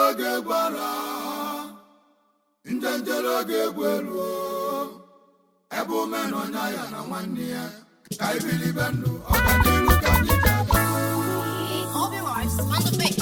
njenjeloge gwara njenjeloge gwelu ebe omenonya ya na nwanne ya ka ibili bendu ọganiru ka anyị ji aga. All your lives on the beat.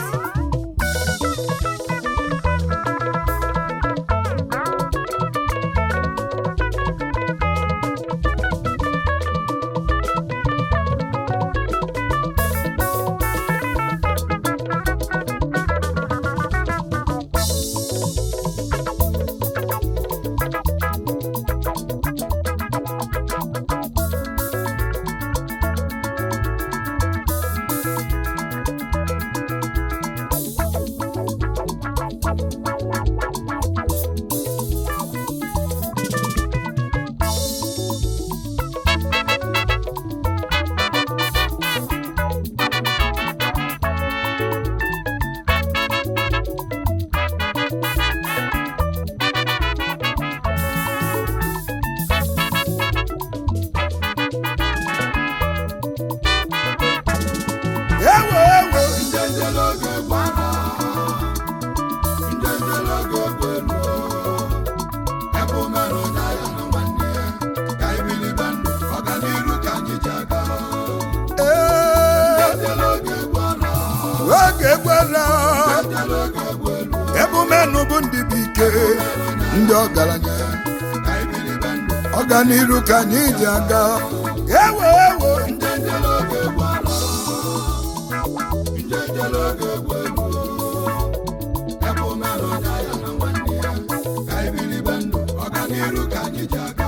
Ọganiru ka anyị ji aga. Ewo ewo njenjeloge gwara njenjeloge gwelu ebe omenonya ya na nwanne ya ka ibili bendu ọganiru ka anyị ji aga.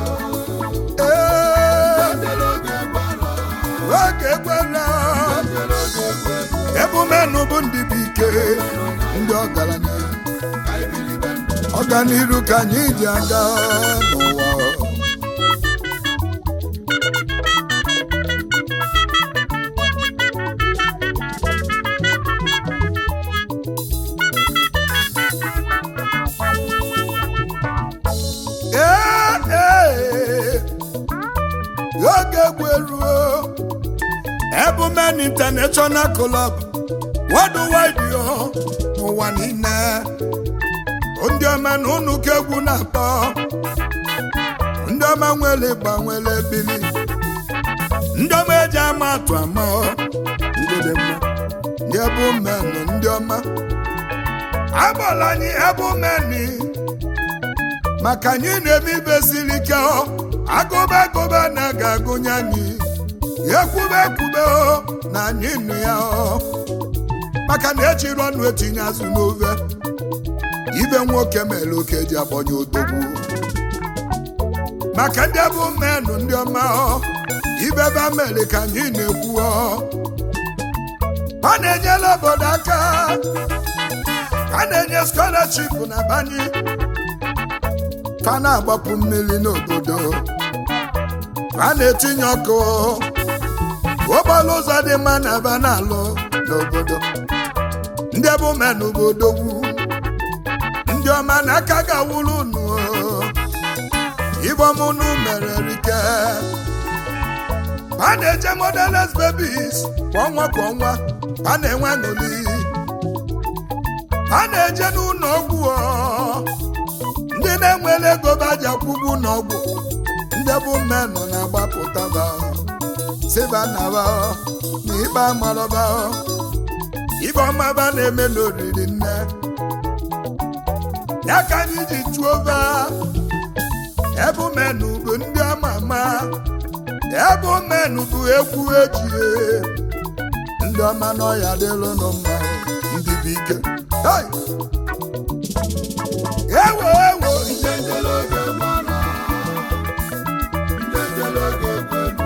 Njenjeloge gwara oge gwara njenjeloge gwelu ebe omenu bụ ndị bụ ike ndị ọgaranya ka ibili bendu ọganiru ka anyị ji aga n'ụwa. Ebumen International Club worldwide yo n'ụwa niile ndị ọma na unu ka egwu na-akpọ ndị ọma nwere gbanwere bili ndị ọma eji ama atụ ama ndị dị mma ndị ebumen ndị ọma agbala anyị ebumen maka anyị na-eme ibe siri ike agụba agụba na-aga agụnye anyị ekwube ekwube na anyị nụ ya maka na echiri ọnụ etinye azụ n'ofe ibe nwoke mere oke ji agbanye odogwu maka ndị bụ mmenụ ndị ọma ibe ebe mere ka anyị na-ekwu a na-enyela obodo aka a na-enye scholarship na banye ka na-agbapụ mmiri n'obodo a na-etinye ọkụ ụgbọala ụzọ dị mma na aba na-alụ n'obodo ndị bụ menụ bụ odogwu ndị ọma na aka ga-awụrụ unu ibomunu mere rike a na-eje modeles babies kwa ọnwa a na-enwe aṅụli a na-eje n'ụlọ ọgwụ ndị na-enwere ego baji akwụgwụ n'ọgwụ ndị bụ menụ na-agbapụtaba sibanaba na ịba maraba ibe ọmaba na-eme n'oriri nne ya ka anyị ji chụọ ova ebumenụ bụ ndị ama ama ebumenụ bụ egwu ejie ndị ọma n'ọya dịlụ nụ mma ndị bụ ike ewo ewo njenjeloge gbara njenjeloge gwelu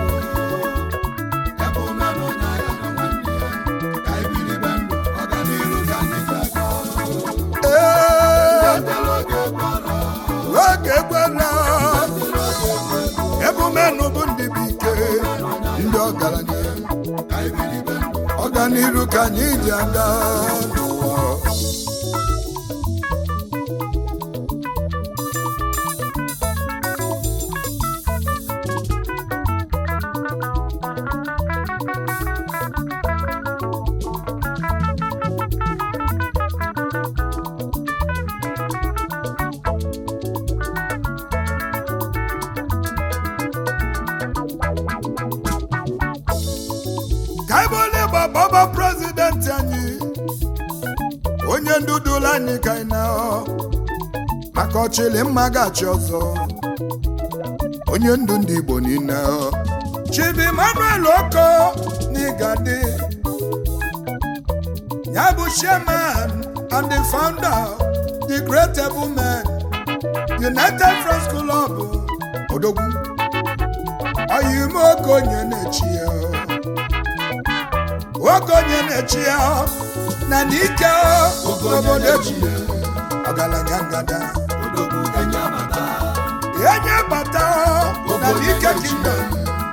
ebumenụ bụ ndị bụ ike ndị ọgaranya ọganiru ka anyị ji aga n'ụwa. onye ndudula anyị ka ị na maka ọchịlị mma gachi ọzọ onye ndu ndị Igbo niile Chief Emmanuel Oko n'Igadi ya bụ chairman and the founder the Great Able Men United Friends Club Odogwu oyime okonye na-echi ya okonye na-echi ya na n'ike obodo ji ọgaranya ngada enye bata na n'ike kingdom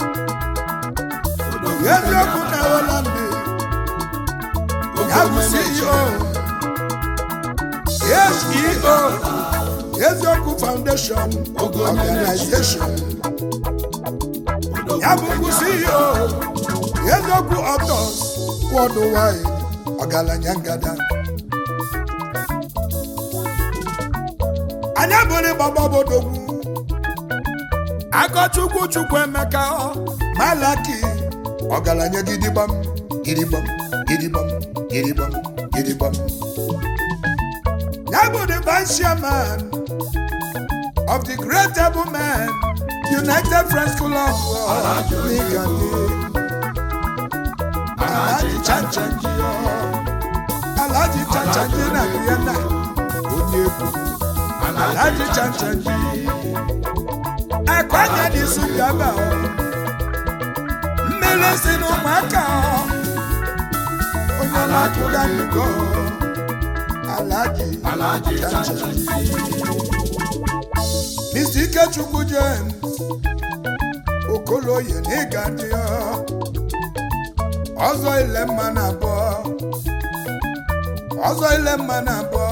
eziokwu na Holland ya bụ CEO Eziokwu Foundation Organization ya bụ CEO Eziokwu Authors Worldwide ọgaranya ngada anya bụrụ gbagba Odogwu Akọchukwu Chukwuemeka Malaki ọgaranya gidigbam gidigbam gidigbam gidigbam gidigbam ya bụ the Vice Chairman of the Great Able Men United Friends Club Alhaji Chanchanji na Vienna onye egwu Alhaji Chanchanji akwanya n'isi bịaba mmiri si n'ụmụaka onye na-akụga n'ugo Alhaji Chanchanji Mr. Ikechukwu James Okoloye n'Igadi ọzọ ile mma na abụọ ọzọ ile mma na abụọ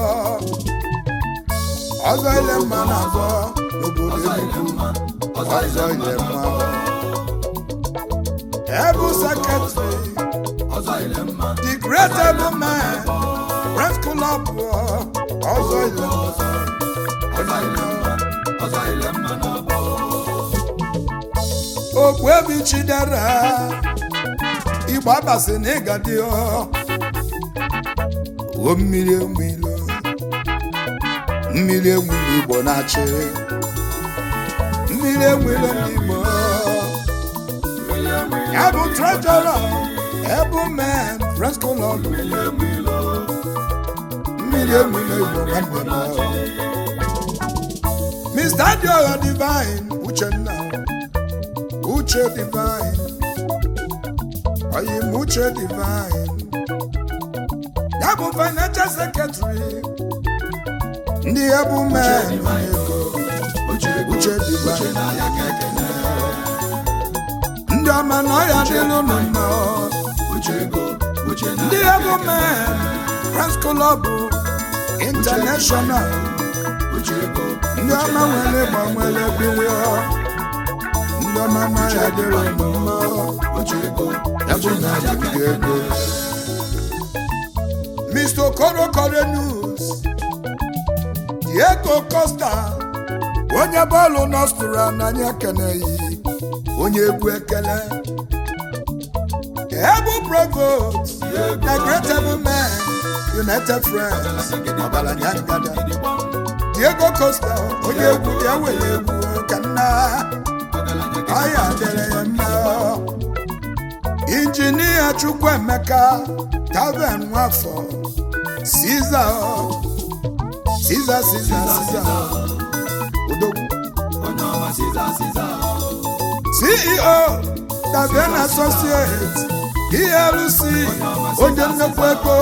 ọzọ ile mma na abụọ n'obodo Enugu ọzọ ile mma Able Secretary the Great Able Men Friends Club ọzọ ile mma Ogbuebi Chidera Igbo abasị n'Igadi o mmiri enwilo Igbo na-achị mmiri enwilo ndị Igbo ya bụ Treasurer Able Men Friends Club mmiri enwilo Igbo nwanne Mr. Adioha Divine Uchenna Uche Divine Uche Divine ya bụ Financial Secretary ndị Able Men Uche Divine ndị ọma na ọya dịlụ mma ndị Able Men Friends Club International ndị ọma nwere gbanwere biwe ndị ọma na ọya dịlụ mma Mr. Okoro News Diego Costa onye bọọlụ nọstụrụ n'anya keneyi onye egwu ekele Able Provost na Great Able Men United Friends ọgaranya ngada Diego Costa onye egwu ya were egwu ka nna ọya dere ya mma Injinia Chukwuemeka Taven Nwafọ Caesar Odogwu CEO Taven Associates PLC onye nnekwu ego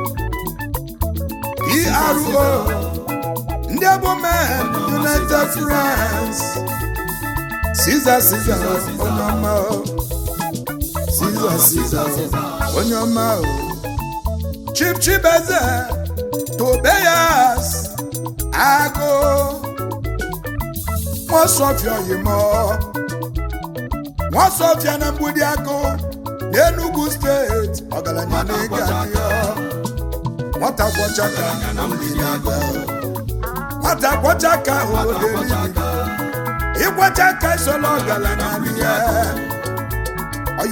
PRO ndị Able Men United Friends Caesar onye ọma Caesar onye ọma Chief Chibeze Tobias Agụ Nwasọfịa Oyimo Nwasọfịa na Mgbudi Agụ n'Enugu Steeti ọgaranya n'Igadi nwata kwọchaka nwata kwọchaka ịkwọchaka isola ọgaranya n'ihe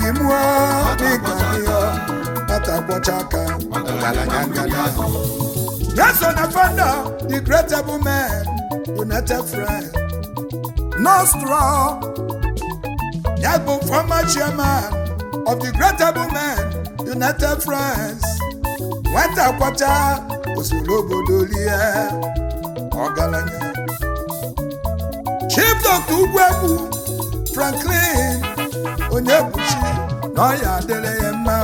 Oyimo n'Igadi nwata kwọchaka ọgaranya ngada Yes, on the founder, the great able man, United Friends. Nostra, yes, former chairman of the great able man, United Friends. Went a quarter, Usulobo Dolia, Ogalanya. Chief Dr. Ugwebu, Franklin, Onyebuchi, Noya Deleyema,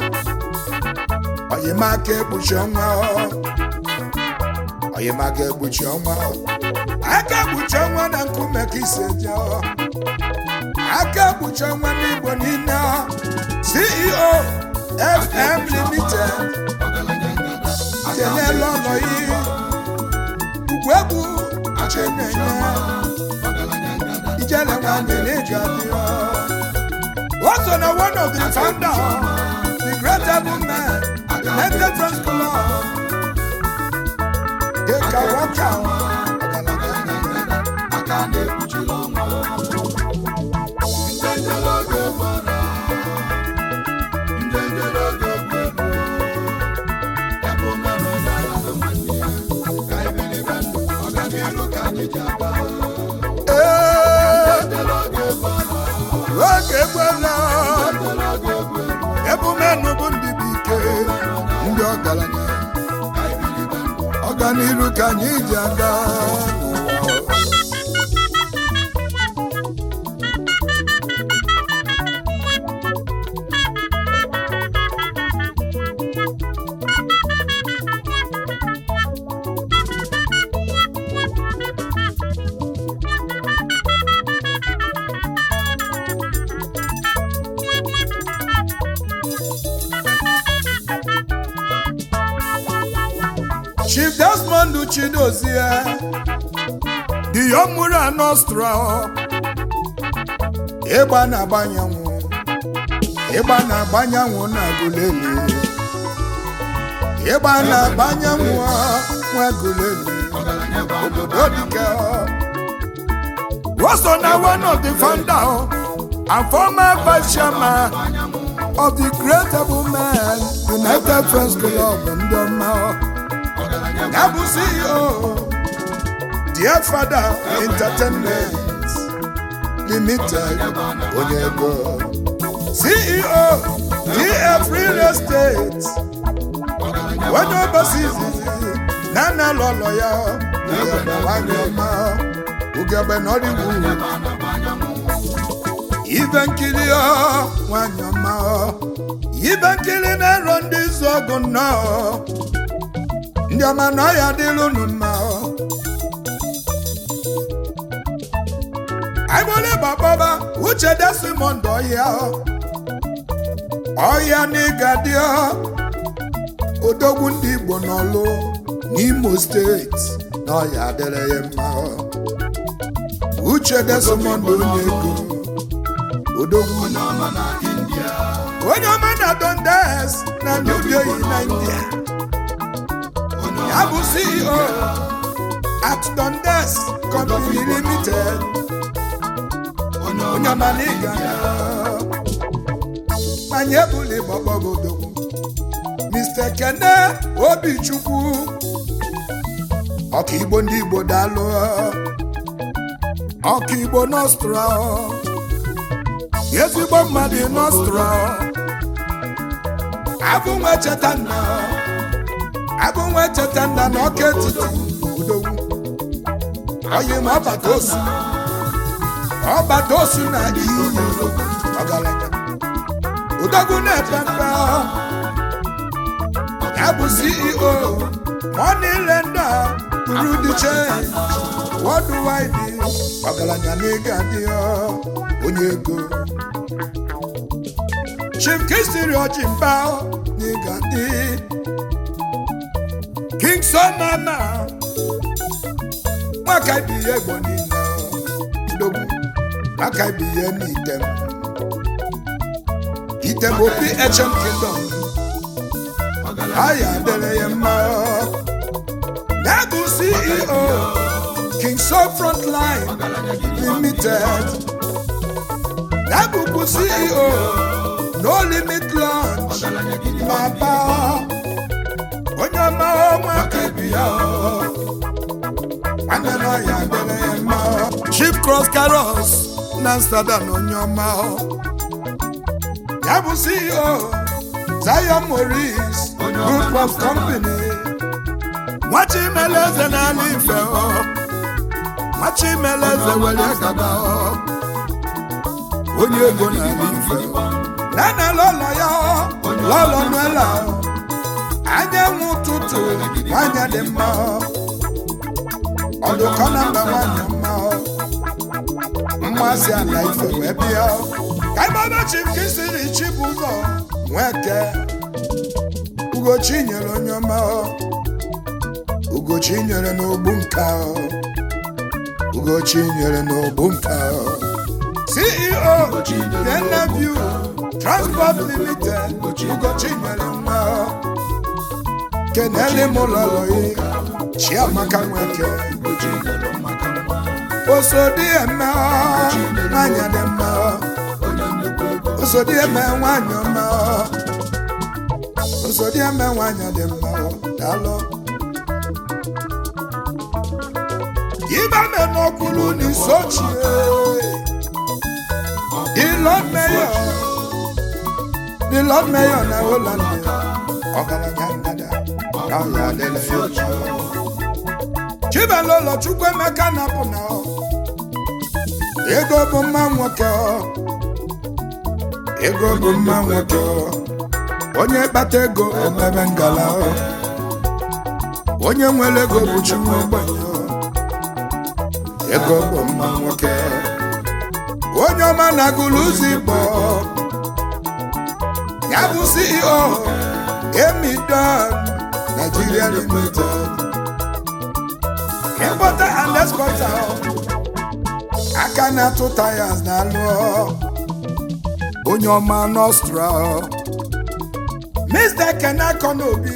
Oyemake Buchonga, Oyemake Buchonga, Aka Buchonga na Kumeki Sejo, Aka Buchonga ni Bonina, CEO, FM Limited, Tenelo Noyi, Ugwebu, Chenenya, also now one of the founder, the great able man, United Friends Club. Ọganiru ka anyị ji aga Chief Desmond Chidozie, the young Mura Nostra, Ebana Banyamu, Ebana Banyamu Nagulele, Ebana Banyamu Nagulele, was on one of the founder and former vice chairman of the great able man, United Friends Club and Doma. Nabu CEO, dear father, Entertainment Limited, Onyego. CEO, DF Real Estate, one overseas, Nana Loloya, Wanyama, Ugaba Nollywood, even Kilio, Wanyama, even killing around this organ now. Ndiama na ya dilunu ma Aibole baba uche Desmond Oya ni gadia Odogwu ndị Igbo n'Ọlụ n'Imo State na ya dere ma Uche Desmond Onyego Odogwu na India Onye na Dundas na New Delhi na India Abu CEO at Dundas Company Limited. Onyamaniga Manyebuli Bobogodogu Mr. Kene Obichukwu Okibo ndị Igbo dalo Okibo Nostra Ezigbo mmadụ Nostra Abu nwe Chetana Abu nwe Chetana na Oketiti Udogwu Oyi ma Ọbatosu na iyi Ọgaranya Udogwu na-epepe Abu CEO Money Lender Rudy Change Worldwide Ọgaranya n'ịga dị Onyego Chief Kistiri Ochimba n'ịga dị King Sonama Maka ibiye Igbo niile Udogwu Maka ibiye n'item Item Opi HM Kingdom Aya dere ya mma Nabu CEO King Soul Frontline Limited Nabu CEO No Limit Launch Maba Onyama Maka ibiye ya nwanne na ya dere ya mma Chief Cross Carrots na Amsterdam onye ọma ya bụ CEO Zion Morris Group of Company Nwachimeleze n'ala Ife Nwachimeleze were gaba onye ego n'ala Ife nana lọlọ ya lọlọ n'ụlọ anyanwụ ụtụtụ nwanyị dị mma ọdụkọ na mba nwanyị mma mmasị ala Ife wee bịa ka ịgbaba Chief Kisiri Chibụzọ Nweke Ugochi nyere onye ọma Ugochi nyere n'ogbu nka Ugochi nyere n'ogbu nka CEO Yenaview Transport Limited Ugochi nyere nwa Kenele Mololoyi Chiamaka Nweke Osodi eme nwanyị dị mma Osodi eme nwanyị ọma Osodi eme nwanyị dị mma daalụ Iba me no kulu ni Sochi The Lord Mayor na Holland Ogalanya Nada Kaya dele Sochi Chibalolo Chukwemeka na puna Ego bụ mma nwoke Ego bụ mma nwoke Onye kpata ego omebe ngala Onye nwere ego bụ chinwe ogbenye Ego bụ mma nwoke Onye ọma na gụlụzi Igbo ya bụ CEO Emidon Nigeria Limited Importer and exporter aka na-atụ tires na alụ onye ọma Nostra Mr. Kenako n'obi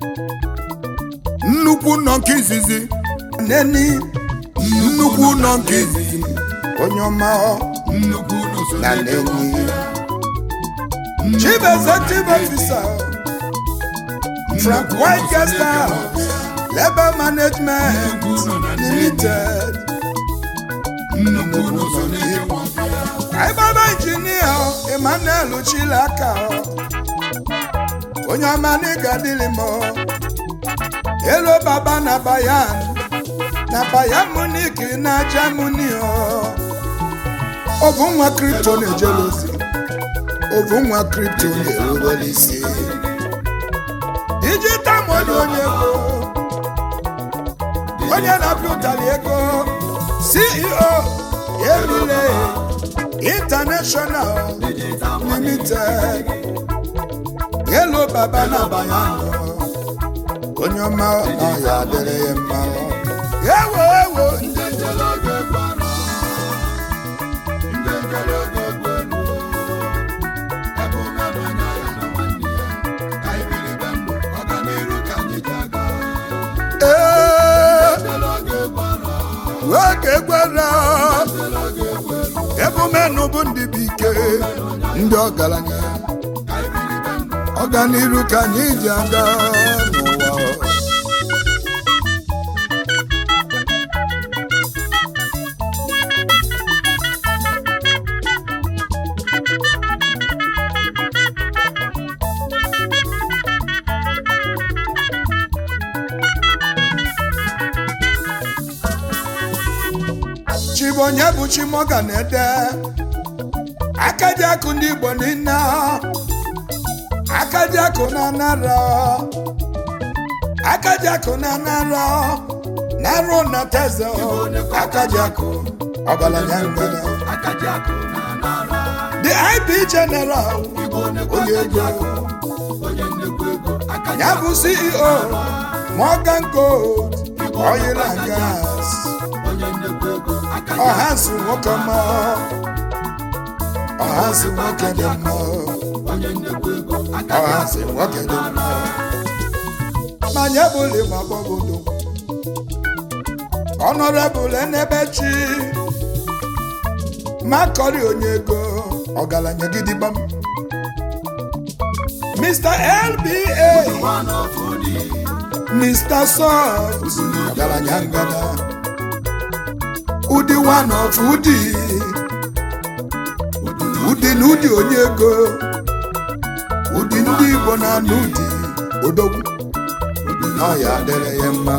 nnukwu nọ nke izizi neni nnukwu nọ nke izizi onye ọma nnukwu na neni Chief Executive Officer Frank White Guest House Labor Management Limited Aibaba Engineer Emmanuel Chilaka onye ọma n'ịga dịlị mọ Hello Baba na Bayan Munich na Germany Ovu nwa crypto na-ejelozi Ovu nwa crypto na-erubere isi Digital money onye ego onye na-apụtali ego CEO Emile International Limited Hello Baba na Bayan onye ọma ya dere ya mma ewo oge gwara ebumenu bụ ndị bụ ike ndị ọgaranya ọganiru ka anyị ji aga n'ụwa Chibonye bụ Chimoga na-ede Akadiakụ ndị Igbo niile Akadiakụ na nara Akadiakụ na nara Naro na teze Akadiakụ ọgaranya ngene The IB General onye ego ya bụ CEO Morgan Gold Oil and Gas Ọhansi nwoke mma Ọhansi nwoke dị mma Ọhansi nwoke dị mma Manye bụli ma gbọgodo Honorable Enebechi Makori onye ego ọgaranya gidigbam Mr. LBA Mr. Soft ọgaranya ngada Udi one of Udi na Udi onye ego Udi ndị Igbo na n'Udi odogwu na ya dere ya mma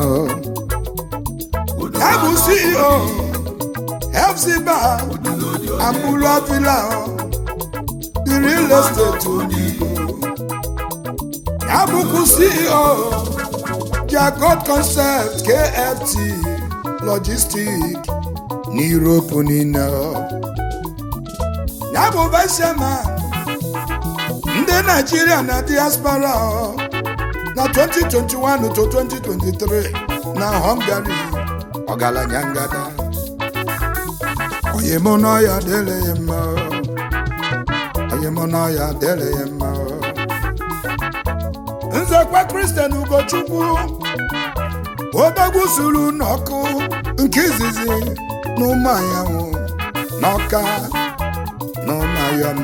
ya bụ CEO Hefziba Amulua Villa the real estate onye Igbo ya bụkwa CEO Jacob Concept KFT Logistic n'Europe niile ya bụ vice chairman ndị Nigeria na diaspora na 2021 to 2023 na Hungary ọgaranya ngada onye mụ na ya dele ya mma onye mụ na ya dele ya mma Nzekwa Christian Ugochukwu odogwu suru n'ọkụ nke izizi n'ụmụanyanwụ n'Ọka n'ụmụayọm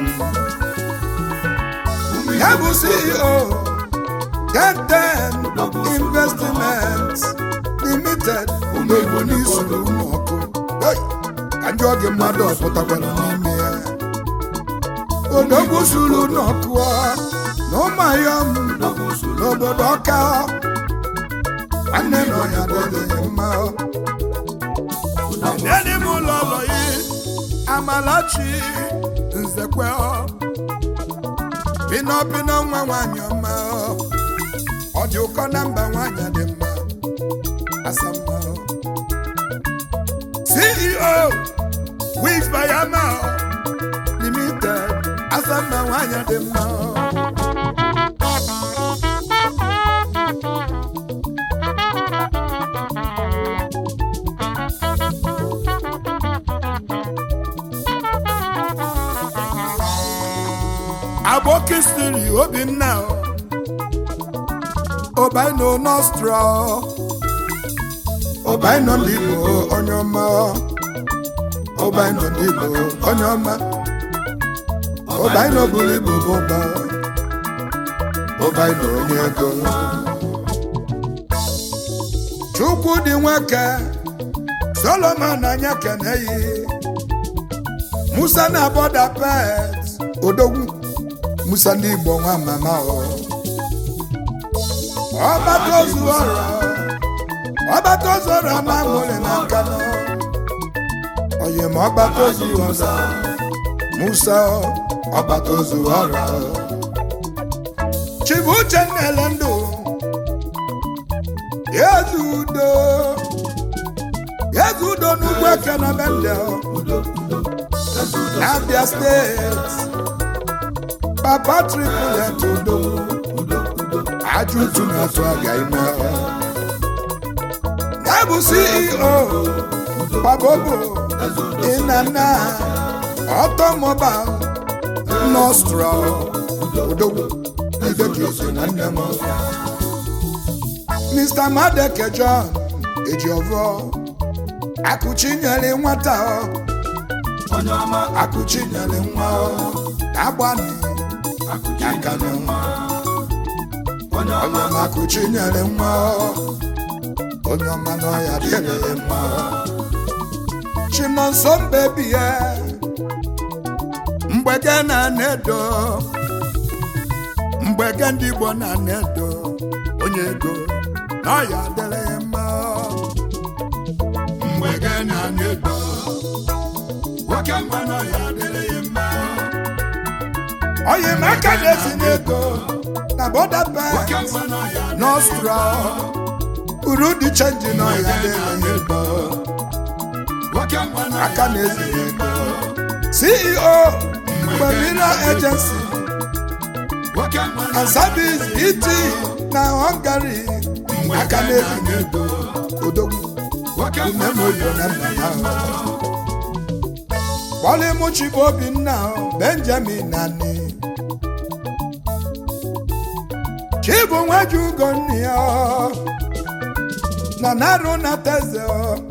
ya bụ CEO Ten Investments Limited odogwu n'isuru n'ọkụ ka ndị oge mmadụ ọpụtakwara n'ime ya odogwu suru n'ọkụ n'ụmụayọm n'obodo Ọka nwanne nọ ya dịrị mma ndị m ụlọ ụlọ yi Amalachi Nzekwe pino nwa nwanyị ọma ọ dị ụkọ na mba nwanyị dị mma asamma CEO Wigs Bayama Limited asamma nwanyị dị mma Aboki Stiri Obinna Obaino Nostra Obaino Ndibo Onyoma Obaino Ndibo Onyoma Obaino Bulibo Boba Obaino Onyego Chukwu dị nwaka Solomon Anyaka Neyi Musa na Boda Pet Odogwu Musa ndị Igbo nwa mama ọbata ozora ma nwere na Nkano oye ma ọbata ozora Musa ọbata ozora Chibuche Nnele Ndụ Yezudo n'ugwu eke na Bende Abia State Papa Triple Udo Ajutu na Twaga ime Nabu CEO Pabobo Inana Automobile Nostra Udo Ideki na Nemo Mr. Madeke John Ejiovo Akuchinyele nwata Akuchinyele nwa Agbani Akano Onyama Akuchinyele nwa Onyama no ya dere nwa Chinonso baby Mbege na nedo Mbege ndị Igbo na nedo onye ego no ya dere nwa Mbege na nedo Wakamba no ya dere nwa Oye maka desinego na Boda Pet Nostra Urudi change no ya desinego Aka desinego CEO Marina Agency and Service ET na Hungary Aka desinego Odogwu Umemoyo na mama Wale Muchibo Obinna Benjamin Nani Chibu Nwaju Gonia na Naru na Teze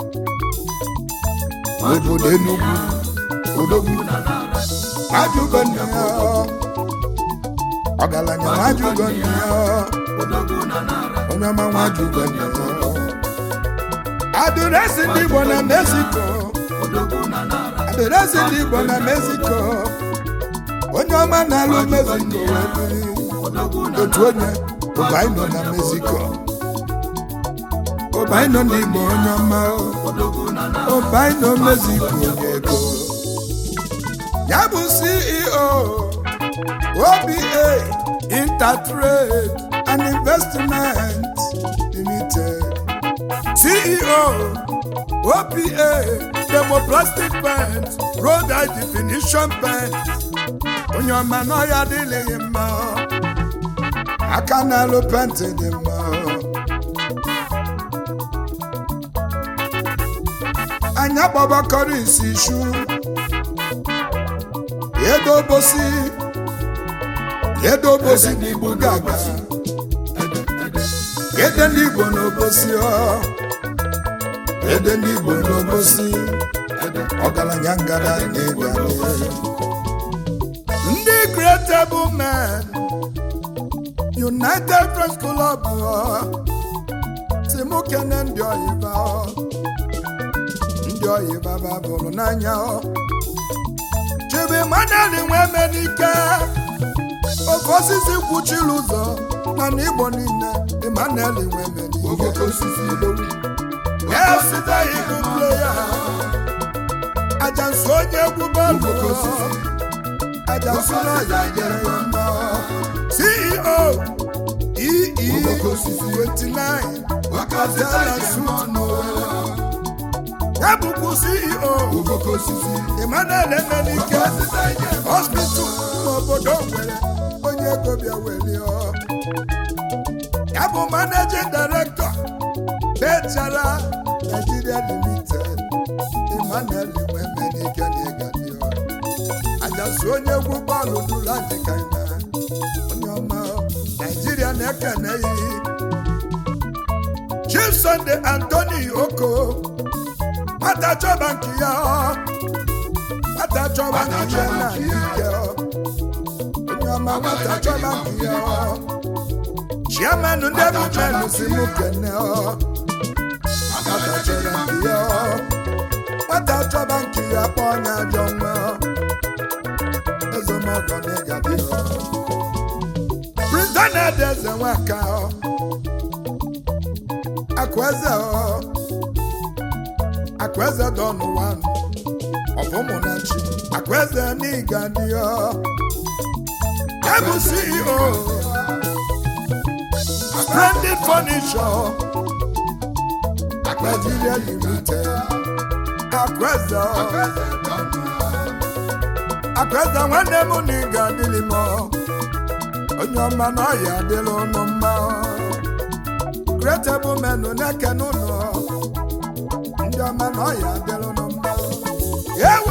Obodo Enugu Odogwu Nwaju Gonia Ogalanya Nwaju Gonia onye ọma Nwachukwu adịrịsị ndị Igbo na Mexico adịrịsị ndị Igbo na Mexico onye ọma na-alụ Mexico otu onye Obaino na Mexico Obaino ndị Igbo onye ọma Obaino Mexico ego ya bụ CEO OBA Intertrade and Investment Limited CEO OPA Thermoplastic Paint Road High Definition Paint onye ọma n'ọya adịghị mma aka na-alụ penti dị mma anya gbabakọrọ isi shu Edobosi n'Igbo gaga ede ndị Igbo n'Obosi ede ndị Igbo n'Obosi ọgaranya ngara n'ịga ndị Greatable Men United Friends Club Timokene ndị oyiba babụrụ n'anya Chibi Manali Nwemenike oke osisi kwuchiri ụzọ na n'Igbo niile Emmanuel Nwemenike esite igwu pleya ajansu onye egwu bọọlụ ajansu na ya nyere ya mma CEO EE29 Wakazala Suno ya bụkwa CEO Emmanuel Nwemenike hospital n'obodo nwere onye ego bịa welio ya bụ managing director Bechara Nigeria Limited Emmanuel Nwemenike n'ịgadio ajansu onye egwu bọọlụ duru anyị ka onye ọma Nigeria na-ekene yi Chief Sunday Anthony Oko Mata chọba nke ya na ike onye ọma mata chọba nke ya Chairman ndị Ebumen si mụ kene mata chọba nke ya mata chọba nke ya kpọ onye ajọ nwa ezomọgọ n'ịgabi Prince Eze Nwaka Akweze Don One of Ụmụnachi Akweze N'igadio Ebu CEO Splendid Furniture Nigeria Limited Akweze nwanne m n'ịgadili m onye ọma n'ọya adịla ụnụ mma Greatable Men na-eke n'ụlọ ndị ọma n'ọya adịla ụnụ mma ewo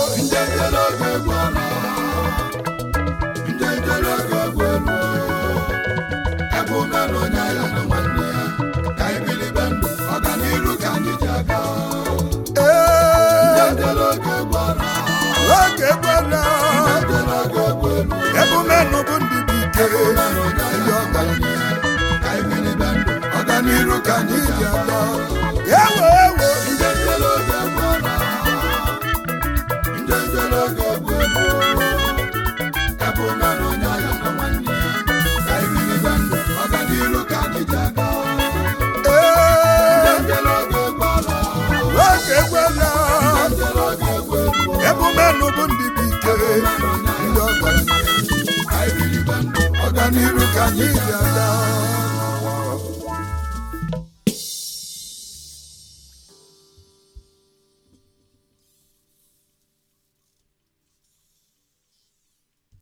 Ebumen bụ ndị bụ ike ọganiru ka anyị ji aga ewo Ebumen bụ ndị bụ ike ndị ọganiru ka anyị ji aga